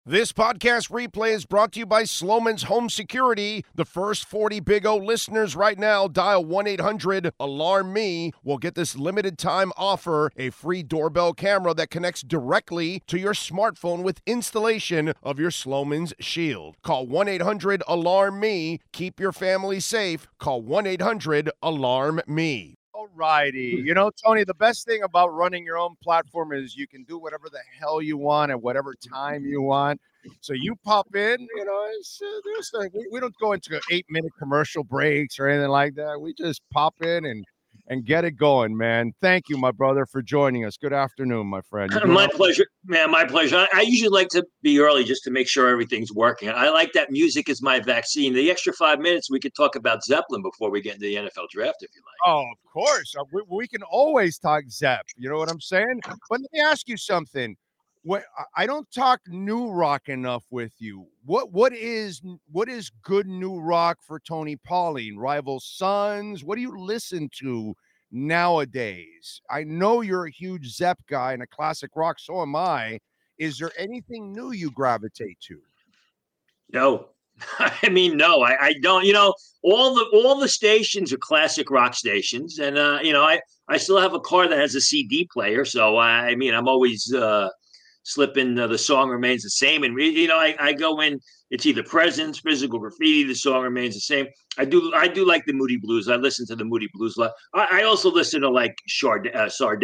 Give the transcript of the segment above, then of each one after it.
This podcast replay is brought to you by Sloman's Home Security. The first 40 Big O listeners right now dial 1-800-ALARM-ME will get this limited time offer, a free doorbell camera that connects directly to your smartphone with installation of your Sloman's Shield. Call 1-800-ALARM-ME. Keep your family safe. Call 1-800-ALARM-ME. All righty. You know, Tony, the best thing about running your own platform is you can do whatever the hell you want at whatever time you want. So you pop in, you know, we don't go into 8-minute commercial breaks or anything like that. We just pop in and get it going, man. Thank you, my brother, for joining us. Good afternoon, my friend. My pleasure, man. My pleasure. I usually like to be early just to make sure everything's working. I like that music is my vaccine. The extra 5 minutes, we could talk about Zeppelin before we get into the NFL draft, if you like. Oh, of course. We can always talk Zepp. You know what I'm saying? But let me ask you something. I don't talk new rock enough with you. What is good new rock for Tony Pauline? Rival Sons? What do you listen to nowadays? I know you're a huge Zepp guy and a classic rock. So am I. Is there anything new you gravitate to? No. I mean, no, I don't. You know, all the stations are classic rock stations, and you know, I still have a car that has a CD player, so I mean, I'm always slipping the song remains the same, and you know, I go in. It's either Presence, Physical Graffiti. The song remains the same. I do like the Moody Blues. I listen to the Moody Blues a lot. I also listen to like Sade,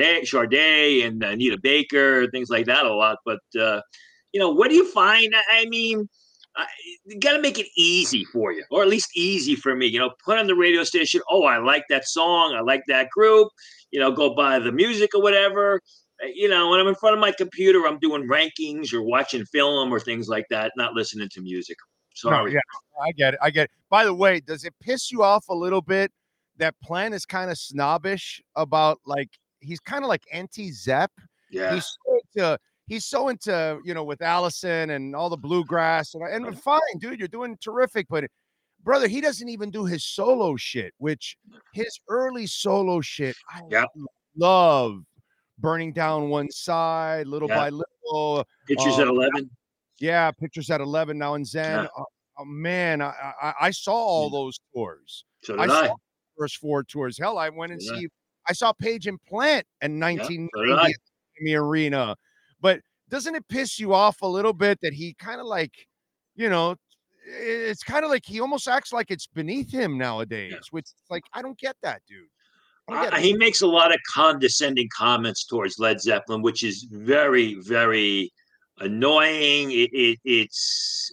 and Anita Baker, things like that a lot. But you know, what do you find? I mean, you got to make it easy for you, or at least easy for me. You know, put on the radio station. Oh, I like that song. I like that group. You know, go buy the music or whatever. You know, when I'm in front of my computer, I'm doing rankings or watching film or things like that, not listening to music. Sorry. No, yeah, I get it. By the way, does it piss you off a little bit that Plant is kind of snobbish about, like, he's kind of like anti-Zepp? Yeah. He's so into, you know, with Allison and all the bluegrass and fine, dude, you're doing terrific, but brother, he doesn't even do his solo shit, which his early solo shit, I love. Burning Down One Side, little by little. Pictures at 11. Yeah, Pictures at 11 now and Zen. Yeah. Oh, man, I saw all those tours. So did I. Saw the first 4 tours. Hell, I went and I saw Page and Plant in 1990 at the Arena. But doesn't it piss you off a little bit that he kind of like, you know, it's kind of like he almost acts like it's beneath him nowadays, which like, I don't get that, dude. He makes a lot of condescending comments towards Led Zeppelin, which is very, very annoying. It's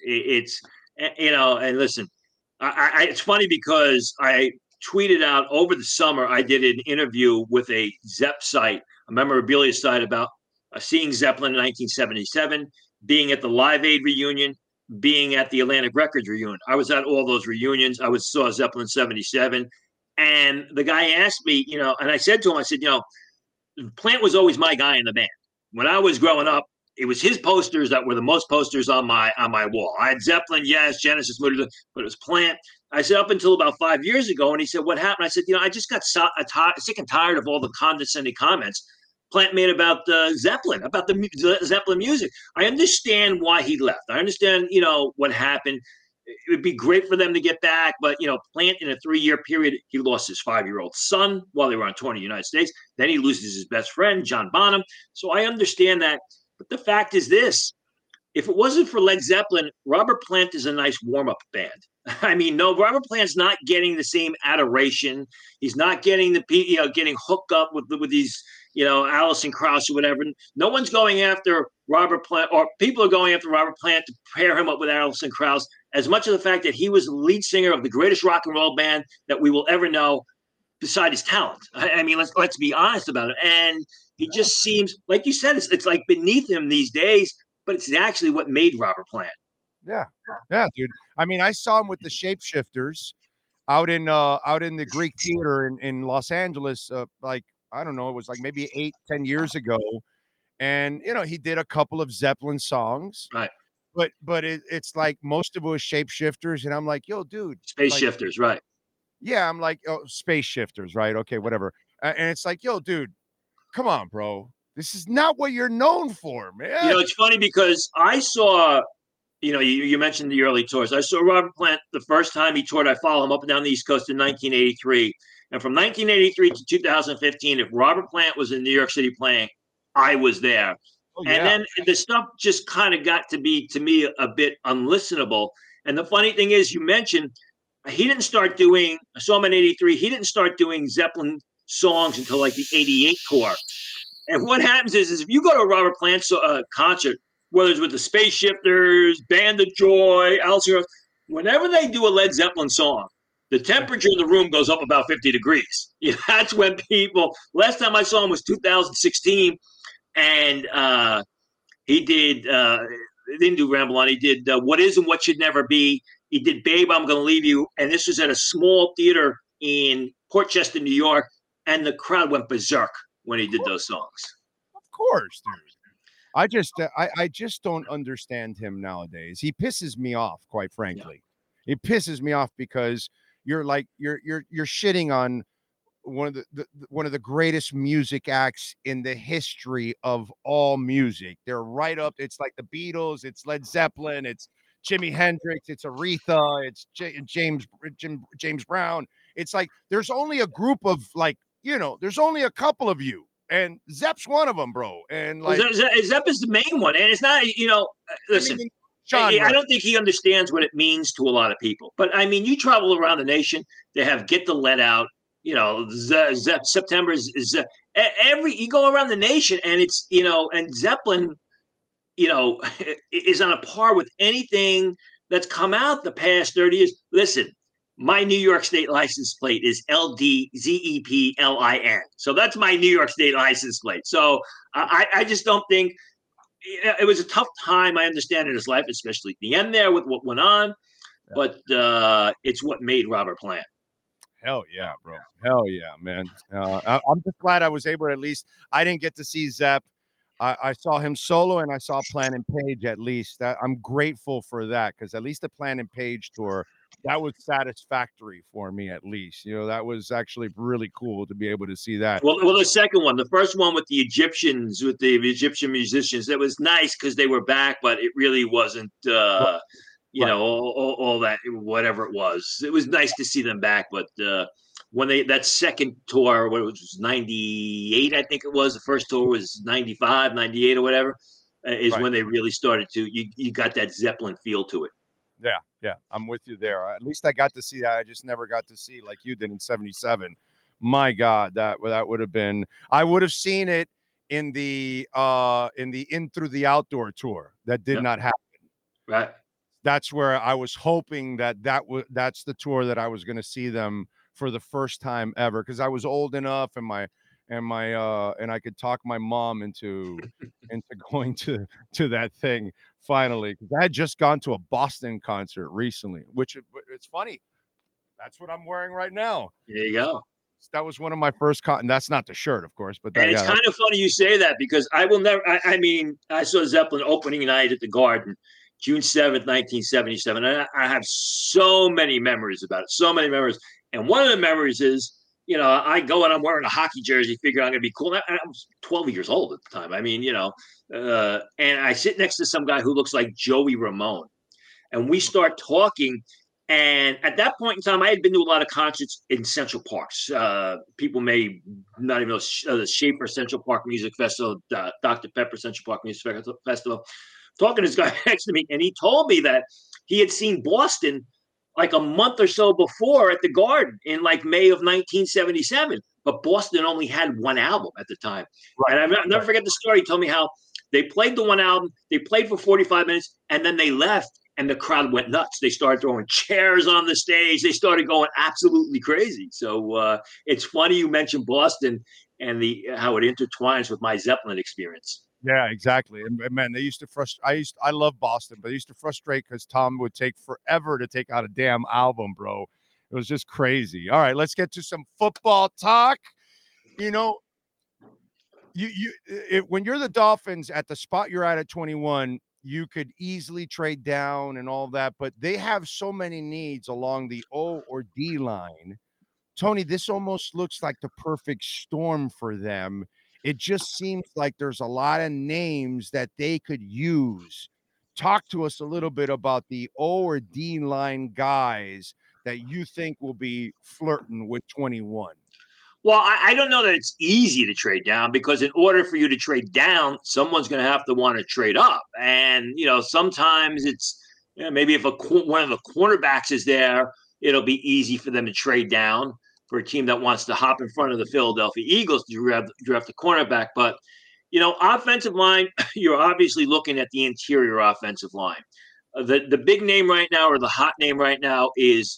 you know, and listen, it's funny because I tweeted out over the summer, I did an interview with a Zepp site, a memorabilia site about seeing Zeppelin in 1977, being at the Live Aid reunion, being at the Atlantic Records reunion. I was at all those reunions. I saw Zeppelin 77. And the guy asked me, you know, and I said to him, I said, you know, Plant was always my guy in the band. When I was growing up, it was his posters that were the most posters on my wall. I had Zeppelin, yes, Genesis, but it was Plant. I said up until about 5 years ago, and he said, what happened? I said, you know, I just got sick and tired of all the condescending comments Plant made about Zeppelin, about the Zeppelin music. I understand why he left. I understand, you know, what happened. It would be great for them to get back, but, you know, Plant in a 3-year period, he lost his 5-year-old son while they were on tour in the United States. Then he loses his best friend, John Bonham. So I understand that. But the fact is this, if it wasn't for Led Zeppelin, Robert Plant is a nice warm-up band. I mean, no, Robert Plant's not getting the same adoration. He's not getting getting hooked up with these, you know, Alison Krauss or whatever. No one's going after Robert Plant, or people are going after Robert Plant to pair him up with Alison Krauss, as much as the fact that he was the lead singer of the greatest rock and roll band that we will ever know, beside his talent. I mean, let's be honest about it. And he just seems, like you said, it's like beneath him these days, but it's actually what made Robert Plant. Yeah, dude. I mean, I saw him with the Shapeshifters out in the Greek Theater in Los Angeles, like, I don't know, it was like maybe 8-10 years ago. And, you know, he did a couple of Zeppelin songs. Right. But it's like most of it was Shapeshifters. And I'm like, yo, dude. Space Shifters, right. Yeah, I'm like, oh, Space Shifters, right? Okay, whatever. And it's like, yo, dude, come on, bro. This is not what you're known for, man. You know, it's funny because I saw, you know, you mentioned the early tours. I saw Robert Plant the first time he toured. I followed him up and down the East Coast in 1983. And from 1983 to 2015, if Robert Plant was in New York City playing, I was there. Oh, And yeah. then the stuff just kind of got to be, to me, a bit unlistenable. And the funny thing is, you mentioned he didn't start doing, I saw him in 83, he didn't start doing Zeppelin songs until like the 88 tour. And what happens is if you go to a Robert Plant concert, whether it's with the Space Shifters, Band of Joy, Alice in Chains, whenever they do a Led Zeppelin song, the temperature in the room goes up about 50 degrees. That's when people, last time I saw him was 2016, and he did, didn't do Ramble On, he did What Is and What Should Never Be. He did Babe, I'm Gonna Leave You. And this was at a small theater in Port Chester, New York, and the crowd went berserk when he did those songs. Of course, dude. I just don't understand him nowadays. He pisses me off, quite frankly. Yeah. He pisses me off because you're shitting on one of the greatest music acts in the history of all music. They're right up. It's like the Beatles, it's Led Zeppelin, it's Jimi Hendrix, it's Aretha, it's James Brown. It's like there's only a group of there's only a couple of you. And Zepp's one of them, bro. And like Zepp is the main one, and it's not. Listen, I don't think he understands what it means to a lot of people. But I mean, you travel around the nation. They have Get the Lead Out. Zepp, September is you go around the nation, and it's and Zeppelin, is on a par with anything that's come out the past 30 years. Listen. My New York State license plate is LDZEPLIN. So that's my New York State license plate. So I just don't think it was a tough time. I understand in his life, especially at the end there with what went on. Yeah. But it's what made Robert Plant. Hell yeah, bro. Hell yeah, man. I'm just glad I was able to, at least, I didn't get to see Zepp. I saw him solo and I saw Plant and Page at least. I'm grateful for that because at least the Plant and Page tour, that was satisfactory for me, at least. That was actually really cool to be able to see that. Well, the second one, the first one with the Egyptians, with the Egyptian musicians, that was nice because they were back, but it really wasn't, all that, whatever it was. It was nice to see them back, but when that second tour, what it was 98, I think it was. The first tour was 95, 98 or whatever, is when they really started to, you got that Zeppelin feel to it. Yeah, I'm with you there. At least I got to see that. I just never got to see like you did in 77. My God, that would have been. I would have seen it in the In Through the Outdoor tour. That did not happen. Right. That's where I was hoping that's the tour that I was going to see them for the first time ever, because I was old enough and I could talk my mom into going to that thing finally, because I had just gone to a Boston concert recently, which it's funny. That's what I'm wearing right now. There you go. That was one of my first and that's not the shirt, of course, but it's kind of funny you say that, because I will never. I mean, I saw Zeppelin opening night at the Garden, June 7th, 1977. And I have so many memories about it. So many memories. And one of the memories is, I go and I'm wearing a hockey jersey, figure I'm going to be cool. I was 12 years old at the time. I mean, and I sit next to some guy who looks like Joey Ramone. And we start talking. And at that point in time, I had been to a lot of concerts in Central Parks. People may not even know the Schaefer Central Park Music Festival, Dr. Pepper Central Park Music Festival. Talking to this guy next to me, and he told me that he had seen Boston like a month or so before at the Garden in like May of 1977. But Boston only had one album at the time. Right. And I'll never forget the story. He told me how they played the one album, they played for 45 minutes, and then they left, and the crowd went nuts. They started throwing chairs on the stage. They started going absolutely crazy. So it's funny you mentioned Boston and how it intertwines with my Zeppelin experience. Yeah, exactly. And man, they used to frustrate. I love Boston, but they used to frustrate because Tom would take forever to take out a damn album, bro. It was just crazy. All right, let's get to some football talk. When you're the Dolphins at the spot you're at 21, you could easily trade down and all that, but they have so many needs along the O or D line. Tony, this almost looks like the perfect storm for them. It just seems like there's a lot of names that they could use. Talk to us a little bit about the O or D line guys that you think will be flirting with 21. Well, I don't know that it's easy to trade down, because in order for you to trade down, someone's going to have to want to trade up. And, sometimes it's maybe if one of the cornerbacks is there, it'll be easy for them to trade down for a team that wants to hop in front of the Philadelphia Eagles to draft the cornerback. But, offensive line, you're obviously looking at the interior offensive line. The big name right now, or the hot name right now, is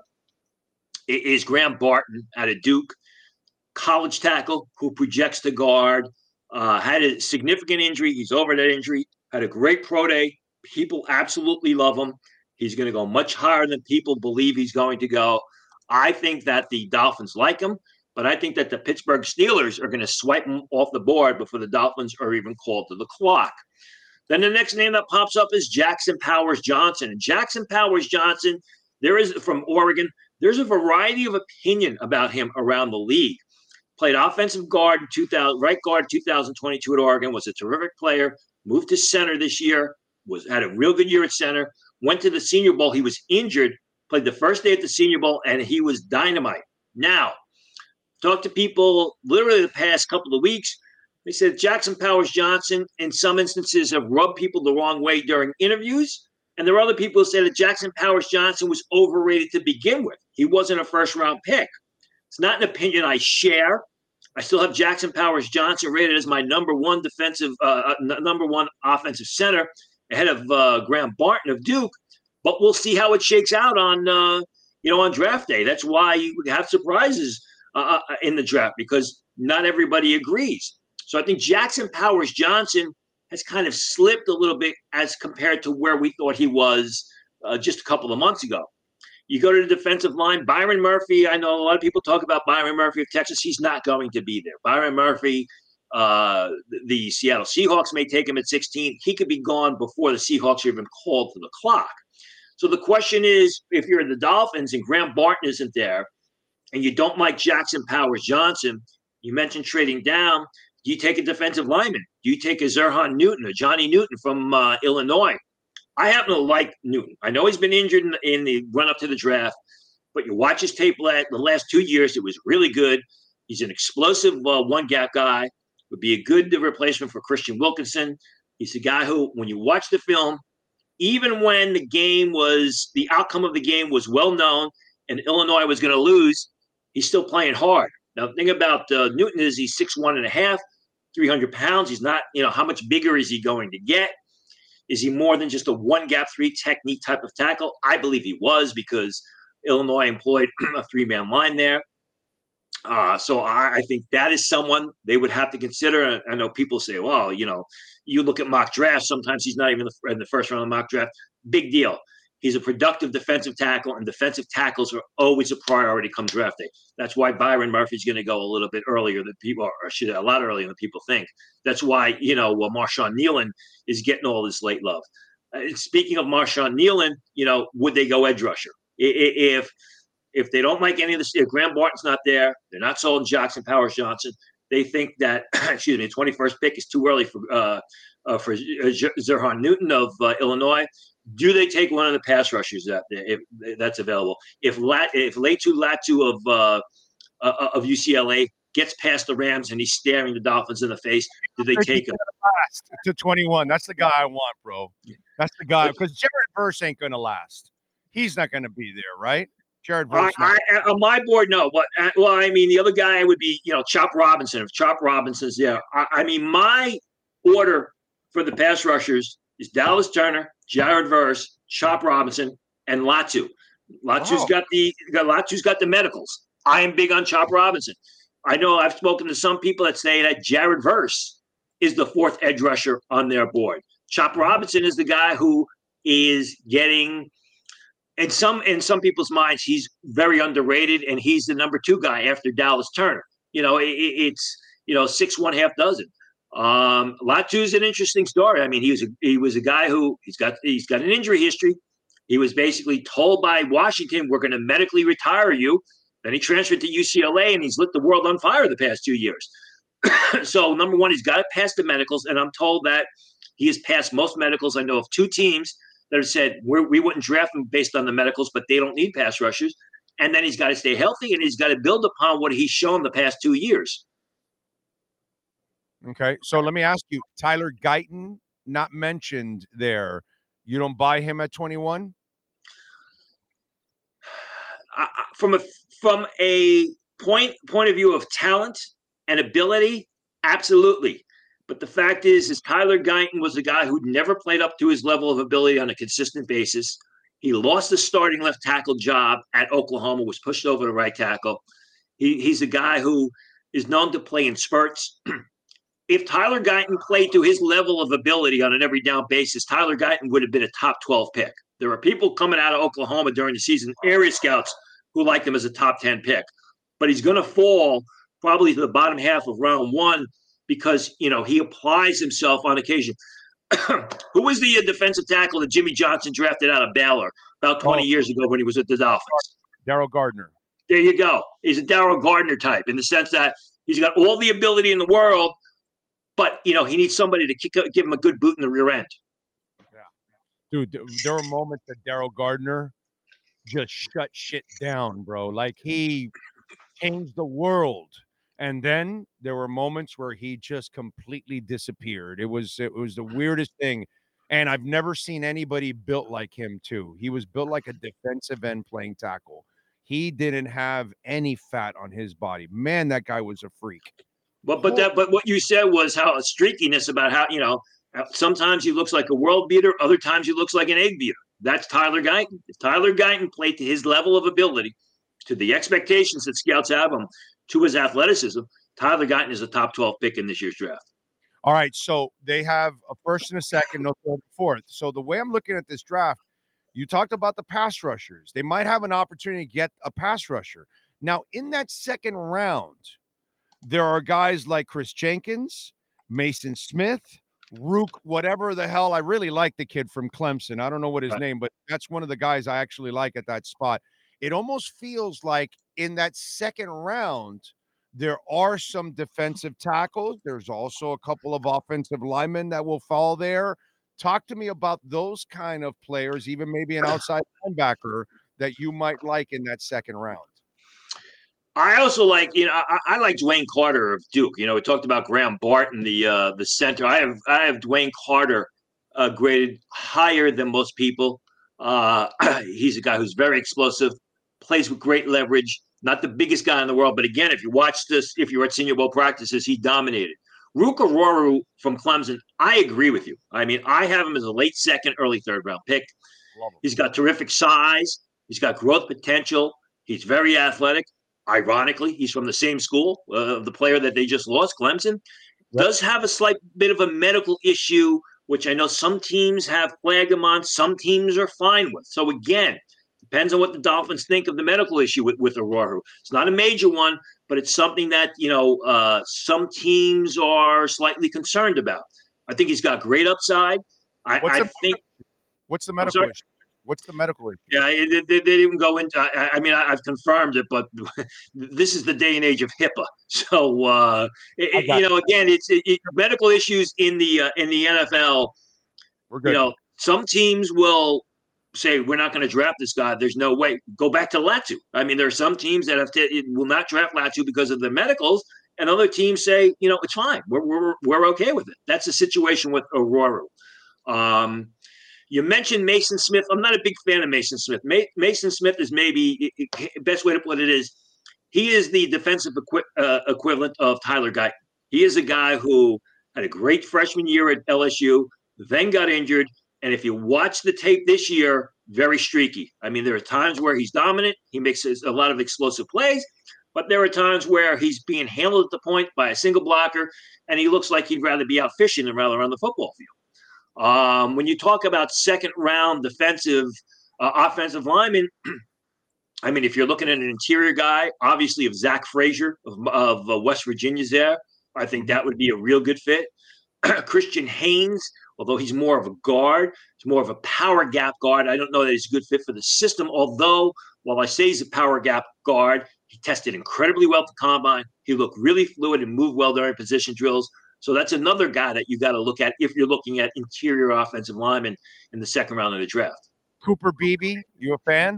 Graham Barton out of Duke. College tackle who projects to guard, had a significant injury. He's over that injury, had a great pro day. People absolutely love him. He's going to go much higher than people believe he's going to go. I think that the Dolphins like him, but I think that the Pittsburgh Steelers are going to swipe him off the board before the Dolphins are even called to the clock. Then the next name that pops up is Jackson Powers Johnson. And Jackson Powers Johnson, from Oregon, there's a variety of opinion about him around the league. Played offensive guard right guard 2022 at Oregon, was a terrific player, moved to center this year, had a real good year at center, went to the Senior Bowl. He was injured, played the first day at the Senior Bowl, and he was dynamite. Now, talked to people literally the past couple of weeks. They said Jackson Powers Johnson, in some instances, have rubbed people the wrong way during interviews. And there are other people who say that Jackson Powers Johnson was overrated to begin with. He wasn't a first-round pick. It's not an opinion I share. I still have Jackson Powers Johnson rated as my number one offensive center, ahead of Graham Barton of Duke. But we'll see how it shakes out on draft day. That's why you have surprises in the draft, because not everybody agrees. So I think Jackson Powers Johnson has kind of slipped a little bit as compared to where we thought he was just a couple of months ago. You go to the defensive line, Byron Murphy. I know a lot of people talk about Byron Murphy of Texas. He's not going to be there. Byron Murphy, the Seattle Seahawks may take him at 16. He could be gone before the Seahawks are even called to the clock. So the question is, if you're the Dolphins and Graham Barton isn't there, and you don't like Jackson Powers Johnson, you mentioned trading down, do you take a defensive lineman? Do you take a Zerhan Newton or Johnny Newton from Illinois? I happen to like Newton. I know he's been injured in the run-up to the draft, but you watch his tape the last 2 years, it was really good. He's an explosive one-gap guy, would be a good replacement for Christian Wilkinson. He's a guy who, when you watch the film, even when the outcome of the game was well-known and Illinois was going to lose, he's still playing hard. Now, the thing about Newton is he's 6'1.5", 300 pounds. He's not, how much bigger is he going to get? Is he more than just a one-gap, three technique type of tackle? I believe he was, because Illinois employed a three-man line there. So I think that is someone they would have to consider. I know people say, well, you look at mock drafts, sometimes he's not even in the first round of mock draft. Big deal. He's a productive defensive tackle, and defensive tackles are always a priority come draft day. That's why Byron Murphy's going to go a little bit earlier than people, a lot earlier than people think. That's why, Marshawn Nealon is getting all this late love. Speaking of Marshawn Nealon, would they go edge rusher? If they don't like any of this, if Graham Barton's not there, they're not sold on Jackson Powers Johnson, they think that, the 21st pick is too early for Zerhan Newton of Illinois. Do they take one of the pass rushers that's available? If Laiatu Latu of UCLA gets past the Rams and he's staring the Dolphins in the face, do they take him? Last to 21. That's the guy I want, bro. That's the guy, because Jared Verse ain't going to last. He's not going to be there, right? Jared Verse. On my board, no. But the other guy would be, Chop Robinson. If Chop Robinson's there, my order for the pass rushers is Dallas Turner, Jared Verse, Chop Robinson, and Latu. Latu's got the medicals. I am big on Chop Robinson. I know I've spoken to some people that say that Jared Verse is the fourth edge rusher on their board. Chop Robinson is the guy who is getting, in some people's minds, he's very underrated, and he's the number 2 guy after Dallas Turner. It's 6 half dozen. Latu's an interesting story. He was a guy who he's got an injury history. He was basically told by Washington, we're going to medically retire you. Then he transferred to UCLA, and he's lit the world on fire the past 2 years. So number one, he's got to pass the medicals, and I'm told that he has passed most medicals. I know of 2 teams that have said we wouldn't draft him based on the medicals, but they don't need pass rushers. And then he's got to stay healthy, and he's got to build upon what he's shown the past 2 years. Okay, so let me ask you, Tyler Guyton, not mentioned there. You don't buy him at 21? From a point of view of talent and ability, absolutely. But the fact is Tyler Guyton was a guy who'd never played up to his level of ability on a consistent basis. He lost the starting left tackle job at Oklahoma, was pushed over to right tackle. He's a guy who is known to play in spurts. If Tyler Guyton played to his level of ability on an every down basis, Tyler Guyton would have been a top 12 pick. There are people coming out of Oklahoma during the season, area scouts, who like him as a top 10 pick. But he's going to fall probably to the bottom half of round 1 because, he applies himself on occasion. Who was the defensive tackle that Jimmy Johnson drafted out of Baylor about 20 years ago when he was at the Dolphins? Darryl Gardner. There you go. He's a Darryl Gardner type in the sense that he's got all the ability in the world, but, he needs somebody to give him a good boot in the rear end. Yeah. Dude, there were moments that Darryl Gardner just shut shit down, bro. Like, he changed the world. And then there were moments where he just completely disappeared. It was the weirdest thing. And I've never seen anybody built like him, too. He was built like a defensive end playing tackle. He didn't have any fat on his body. Man, that guy was a freak. But what you said was how a streakiness about how, sometimes he looks like a world beater, other times he looks like an egg beater. That's Tyler Guyton. If Tyler Guyton played to his level of ability, to the expectations that scouts have him, to his athleticism, Tyler Guyton is a top 12 pick in this year's draft. All right, so they have a first and a second, no third and fourth. So the way I'm looking at this draft, you talked about the pass rushers. They might have an opportunity to get a pass rusher. Now, in that second round, there are guys like Chris Jenkins, Mason Smith, Rook, whatever the hell. I really like the kid from Clemson. I don't know what his name, but that's one of the guys I actually like at that spot. It almost feels like in that second round, there are some defensive tackles. There's also a couple of offensive linemen that will fall there. Talk to me about those kind of players, even maybe an outside linebacker that you might like in that second round. I also like, I like Dwayne Carter of Duke. We talked about Graham Barton, the center. I have Dwayne Carter graded higher than most people. He's a guy who's very explosive, plays with great leverage. Not the biggest guy in the world, but again, if you were at Senior Bowl practices, he dominated. Rook Ororu from Clemson, I agree with you. I mean, I have him as a late second, early third round pick. He's got terrific size. He's got growth potential. He's very athletic. Ironically, he's from the same school of the player that they just lost, Clemson. Does have a slight bit of a medical issue, which I know some teams have flagged him on, some teams are fine with. So again, depends on what the Dolphins think of the medical issue with Ororu. It's not a major one, but it's something that, some teams are slightly concerned about. I think he's got great upside. What's the medical issue? What's the medical issue? Yeah, they didn't go into. I mean, I've confirmed it, but this is the day and age of HIPAA. So, again, it's medical issues in the NFL. We're good. Some teams will say we're not going to draft this guy. There's no way. Go back to Latu. I mean, there are some teams that will not draft Latu because of the medicals, and other teams say, it's fine. We're okay with it. That's the situation with Ororu. You mentioned Mason Smith. I'm not a big fan of Mason Smith. Mason Smith is maybe best way to put it is he is the defensive equivalent of Tyler Guyton. He is a guy who had a great freshman year at LSU, then got injured. And if you watch the tape this year, very streaky. I mean, there are times where he's dominant. He makes a lot of explosive plays, but there are times where he's being handled at the point by a single blocker, and he looks like he'd rather be out fishing than rather on the football field. When you talk about second round defensive offensive linemen, I mean, if you're looking at an interior guy, obviously if Zach Frazier of West Virginia's there, I think that would be a real good fit. Christian Haynes, although he's more of a guard, he's more of a power gap guard. I don't know that he's a good fit for the system, although while I say he's a power gap guard, He tested incredibly well at the combine. He looked really fluid and moved well during position drills. So that's another guy that you got to look at if you're looking at interior offensive linemen in the second round of the draft. Cooper Beebe, you a fan?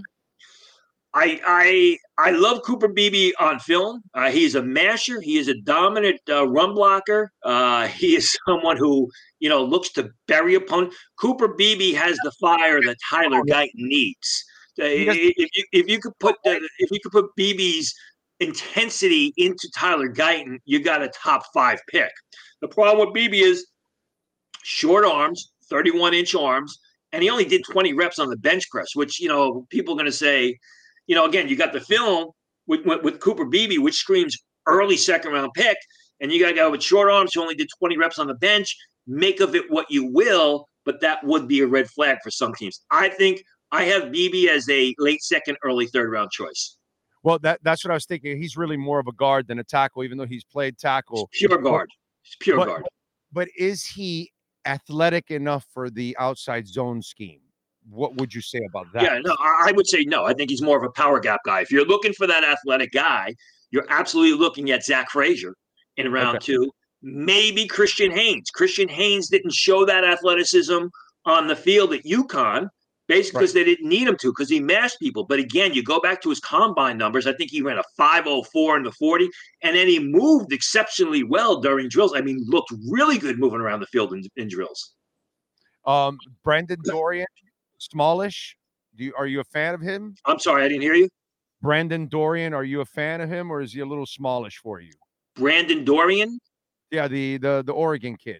I love Cooper Beebe on film. He's a masher. He is a dominant run blocker. He is someone who looks to bury opponent. Cooper Beebe has the fire that Tyler Guyton needs. If you could put Beebe's intensity into Tyler Guyton, you got a top 5 pick. The problem with Beebe is short arms, 31-inch arms, and he only did 20 reps on the bench press, which people are going to say. Again, you got the film with Cooper Beebe, which screams early second-round pick, and you got a guy with short arms who only did 20 reps on the bench. Make of it what you will, but that would be a red flag for some teams. I think I have Beebe as a late second, early third-round choice. Well, that's what I was thinking. He's really more of a guard than a tackle, even though he's played tackle. Pure guard. Pure guard. But is he athletic enough for the outside zone scheme? What would you say about that? Yeah, no, I would say no. I think he's more of a power gap guy. If you're looking for that athletic guy, you're absolutely looking at Zach Frazier in round 2. Maybe Christian Haynes. Christian Haynes didn't show that athleticism on the field at UConn, basically because they didn't need him to, because he mashed people. But again, you go back to his combine numbers. I think he ran a 5.04 in the 40, and then he moved exceptionally well during drills. I mean, looked really good moving around the field in drills. Brandon Dorian. Smallish, are you a fan of him? I'm sorry, I didn't hear you. Brandon Dorian, are you a fan of him, or is he a little smallish for you? Brandon Dorian? Yeah, the Oregon kid.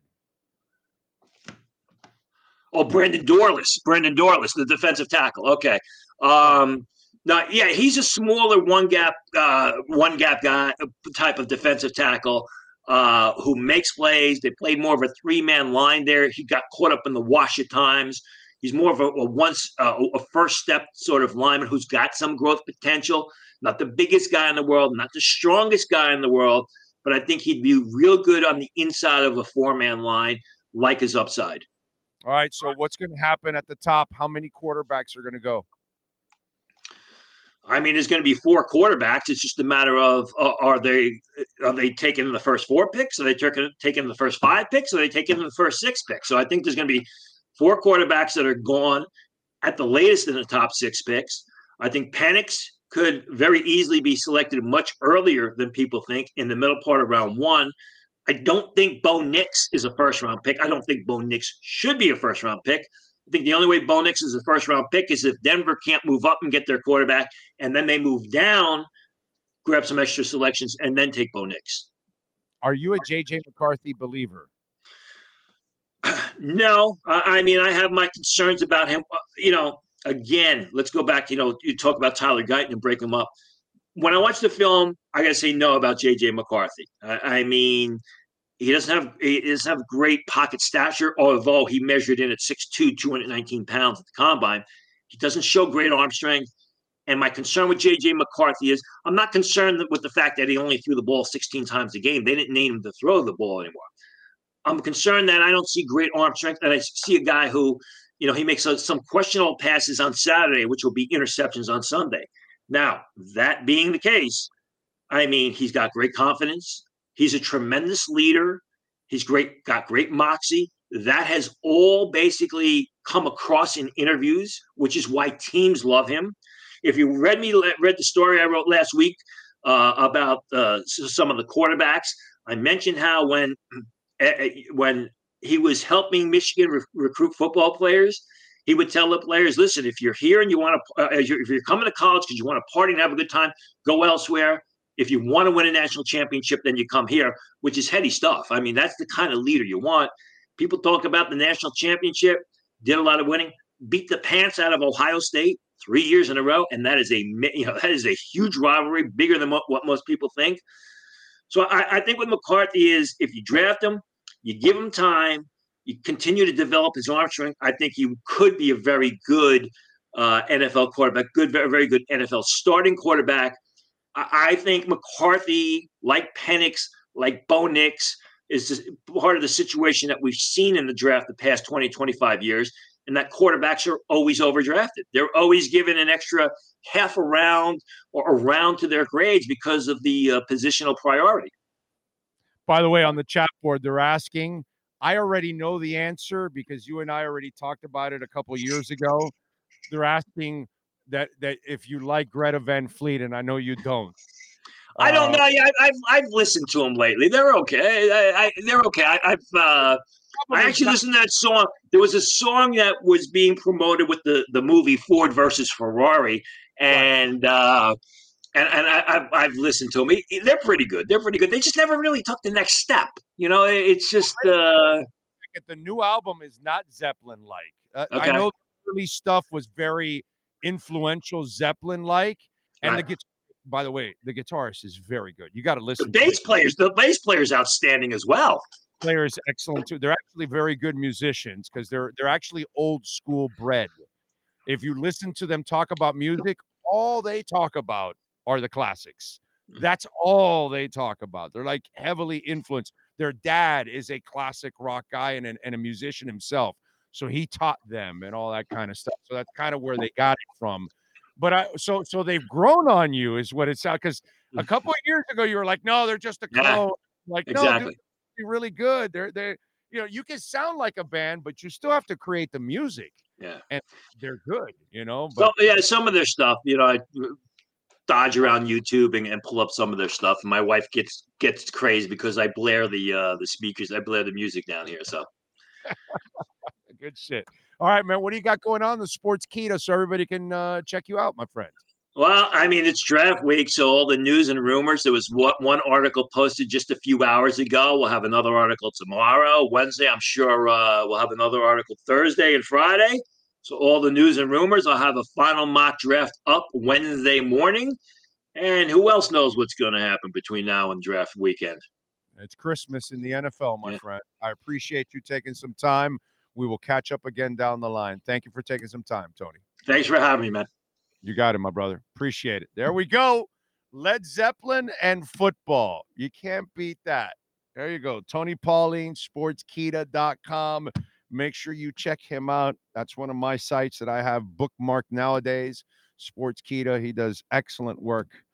Oh, Brandon Dorless, the defensive tackle. Okay. Now, yeah, he's a smaller one gap guy type of defensive tackle who makes plays. They played more of a 3-man line there. He got caught up in the wash at times. He's more of a first step sort of lineman who's got some growth potential. Not the biggest guy in the world, not the strongest guy in the world, but I think he'd be real good on the inside of a 4-man line, like his upside. All right, so what's going to happen at the top? How many quarterbacks are going to go? I mean, there's going to be 4 quarterbacks. It's just a matter of are they taking the first 4 picks? Are they taking the first 5 picks? Are they taking the first 6 picks? So I think there's going to be 4 quarterbacks that are gone at the latest in the top 6 picks. I think Penix could very easily be selected much earlier than people think, in the middle part of round 1. I don't think Bo Nix is a first-round pick. I don't think Bo Nix should be a first-round pick. I think the only way Bo Nix is a first-round pick is if Denver can't move up and get their quarterback, and then they move down, grab some extra selections, and then take Bo Nix. Are you a J.J. McCarthy believer? No, I mean, I have my concerns about him. Again, let's go back. You talk about Tyler Guyton and break him up. When I watch the film, I got to say no about J.J. McCarthy. I mean, he doesn't have great pocket stature, although he measured in at 6'2", 219 pounds at the combine. He doesn't show great arm strength. And my concern with J.J. McCarthy is I'm not concerned with the fact that he only threw the ball 16 times a game. They didn't need him to throw the ball anymore. I'm concerned that I don't see great arm strength, and I see a guy who, he makes some questionable passes on Saturday, which will be interceptions on Sunday. Now, that being the case, I mean, he's got great confidence. He's a tremendous leader. He's got great moxie. That has all basically come across in interviews, which is why teams love him. If you read the story I wrote last week about some of the quarterbacks, I mentioned how when he was helping Michigan recruit football players, he would tell the players, listen, if you're here and you want to, if you're coming to college because you want to party and have a good time, go elsewhere. If you want to win a national championship, then you come here, which is heady stuff. I mean, that's the kind of leader you want. People talk about the national championship, did a lot of winning, beat the pants out of Ohio State 3 years in a row, and that is a huge rivalry, bigger than what most people think. So I think with McCarthy is if you draft him, you give him time, you continue to develop his arm strength, I think he could be a very good NFL quarterback, very, very good NFL starting quarterback. I think McCarthy, like Penix, like Bo Nix, is just part of the situation that we've seen in the draft the past 20, 25 years. and that quarterbacks are always overdrafted. They're always given an extra half a round or a round to their grades because of the positional priority. By the way, on the chat board, they're asking, I already know the answer because you and I already talked about it a couple years ago. They're asking that if you like Greta Van Fleet, and I know you don't. I don't know. Yeah, I've listened to them lately. They're okay. They're okay. I actually listened to that song. There was a song that was being promoted with the movie Ford versus Ferrari, and I've listened to them. They're pretty good. They're pretty good. They just never really took the next step. It's just. The new album is not Zeppelin-like. Okay. I know the early stuff was very influential Zeppelin-like, and right. By the way, the guitarist is very good. You got to listen. The bass player's outstanding as well. Player is excellent too. They're actually very good musicians because they're actually old school bred. If you listen to them talk about music, all they talk about are the classics. That's all they talk about. They're like heavily influenced. Their dad is a classic rock guy and a musician himself. So he taught them and all that kind of stuff. So that's kind of where they got it from. But so they've grown on you is what it sounds, because a couple of years ago you were like, no, they're just a clone. Yeah, like, exactly. No, they're really good. They're you can sound like a band, but you still have to create the music. Yeah. And they're good, But so yeah, some of their stuff, I dodge around YouTube and pull up some of their stuff. And my wife gets crazy because I blare the speakers, I blare the music down here. So good shit. All right, man. What do you got going on the Sportskeeda so everybody can check you out, my friend? Well, I mean, it's draft week, so all the news and rumors. There was one article posted just a few hours ago. We'll have another article tomorrow. Wednesday, I'm sure we'll have another article Thursday and Friday. So all the news and rumors. I'll have a final mock draft up Wednesday morning. And who else knows what's going to happen between now and draft weekend? It's Christmas in the NFL, my friend. I appreciate you taking some time. We will catch up again down the line. Thank you for taking some time, Tony. Thanks for having me, man. You got it, my brother. Appreciate it. There we go. Led Zeppelin and football. You can't beat that. There you go. Tony Pauline, sportskeeda.com. Make sure you check him out. That's one of my sites that I have bookmarked nowadays. Sportskeeda. He does excellent work